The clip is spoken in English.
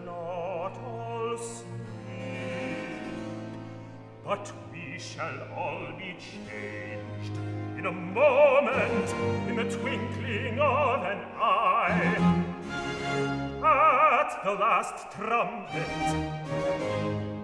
not all sleep, but we shall all be changed in a moment, in the twinkling of an eye. At the last trumpet,